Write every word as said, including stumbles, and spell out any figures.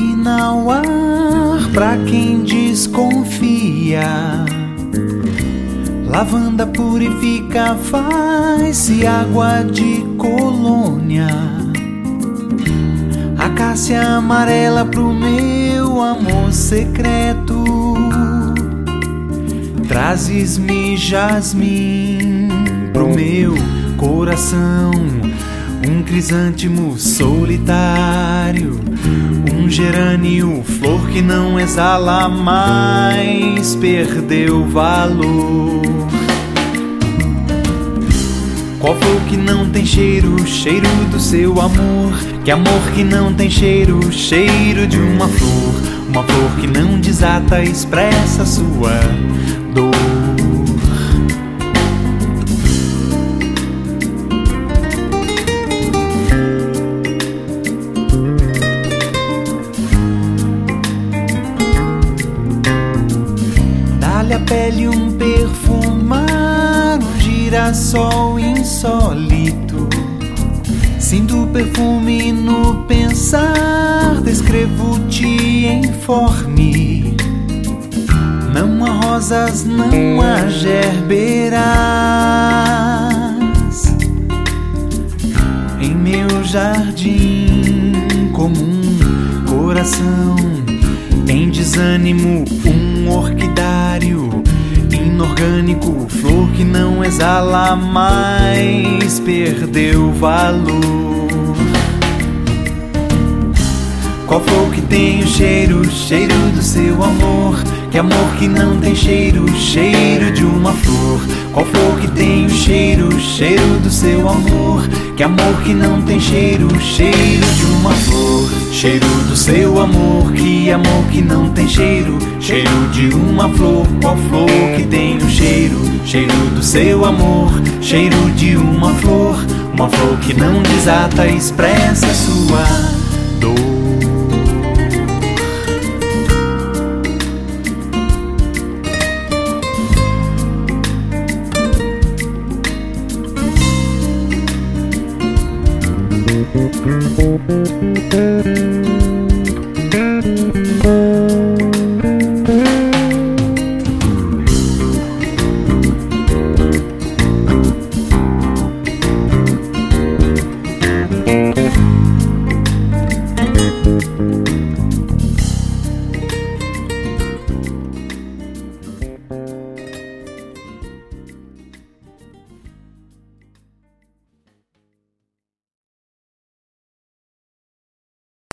digna o ar pra quem desconfia. Lavanda purifica, faz-se água de colônia. Acácia amarela pro meu amor secreto. Trazes-me jasmim pro meu coração. Um crisântimo solitário, um gerânio, flor que não exala mais, perdeu valor. Qual flor que não tem cheiro, cheiro do seu amor? Que amor que não tem cheiro, cheiro de uma flor. Uma flor que não desata, expressa sua dor. Dá-lhe a pele um perfumar, um girassol insólito. Sinto o perfume no pensar, descrevo-te informe. Não há rosas, não há gerberas em meu jardim, como um coração em desânimo, um orquidário inorgânico, flor que não exala mais, perdeu valor. Qual flor que tem o cheiro, cheiro do seu amor? Que amor que não tem cheiro, cheiro de uma flor. Qual flor que tem o cheiro, cheiro do seu amor? Que amor que não tem cheiro, cheiro de uma flor. Cheiro do seu amor, que amor que não tem cheiro, cheiro de uma flor. Qual flor que tem o cheiro, cheiro do seu amor? Cheiro de uma flor, uma flor que não desata, expressa sua dor. Música